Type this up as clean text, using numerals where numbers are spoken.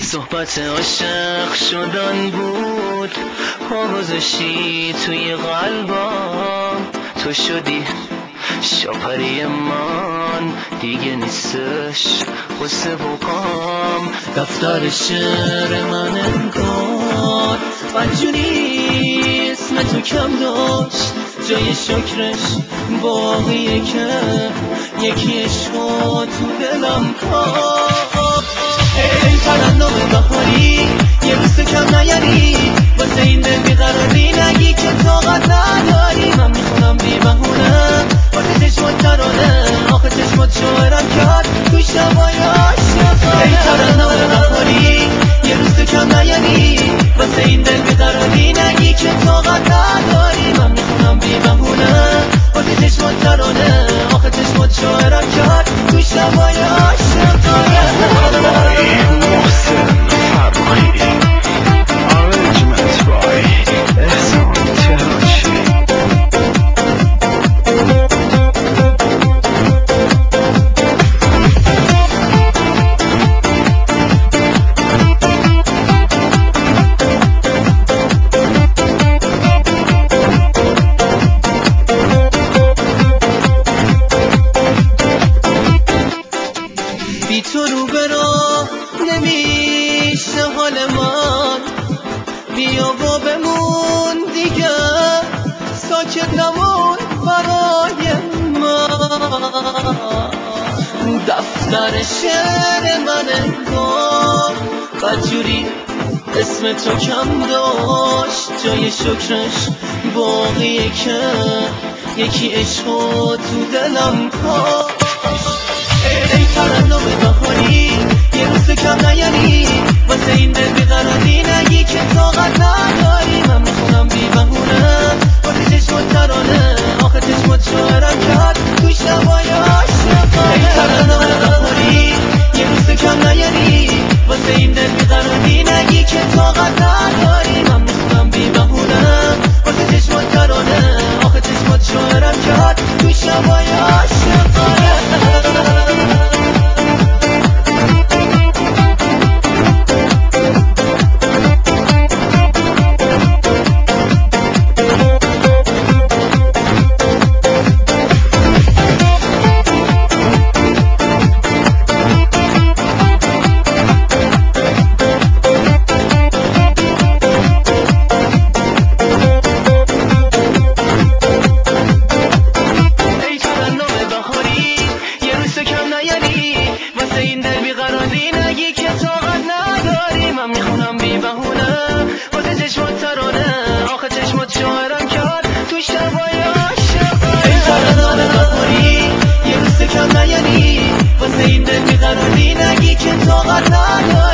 صحبت عاشق شدن بود، پا گذاشتی توی قلبم، تو شدی شاپری من، دیگه نیستش قصه و غم. دفتر شعر من انگار بدجوری اسم تو کم داشت، جای شکرش باقیه که یکی عشقا تو دلم کار. ای ترنم بهاری یه روز کم نیاری، واسه این دل بیقراری نگی که طاقت نداری. من میخونم بی بهونه واسه چشمات ترانه، آخه چشمات شاعرم کرد تو شبای عاشقانه. ای ترنم بهاری یه روز کم نیاری، واسه این دل بیقراری نگی که طاقت نداری. من میخونم بی بهونه واسه چشمات ترانه، آخه چشمات شاعرم کرد تو شبای عاشقانه. بی تو رو برا نمیشه حال من، بیا و بمون دیگه ساکت نمون برای من. دفتر شعر من انگار بدجوری اسم تو کم داشت، جای شکرش باقیه که یکی عشقا تو دلم کاشت. ای ترنم بهاری یه روز کم نیاری، واسه این دل بیقراری نگی که طاقت نداری. من میخونم بی بهونه واسه چشمات ترانه، آخه چشمات شاعرم کرد تو شبای عاشقانه. ای ترنم بهاری یه روز کم نیاری، واسه این دل بیقراری نگی که طاقت نداری. من میخونم بی بهونه واسه چشمات ترانه، آخه چشمات شاعرم کرد تو شبای عاشقانه. واسه این دل بیقراری نگی که طاقت نداری. من میخونم بی بهونه واسه چشمات ترانه، آخه چشمات شاعرم کرد تو شبای عاشقانه. ای ترنم بهاری یه روز کم نیاری، واسه این دل بیقراری نگی که طاقت نداری.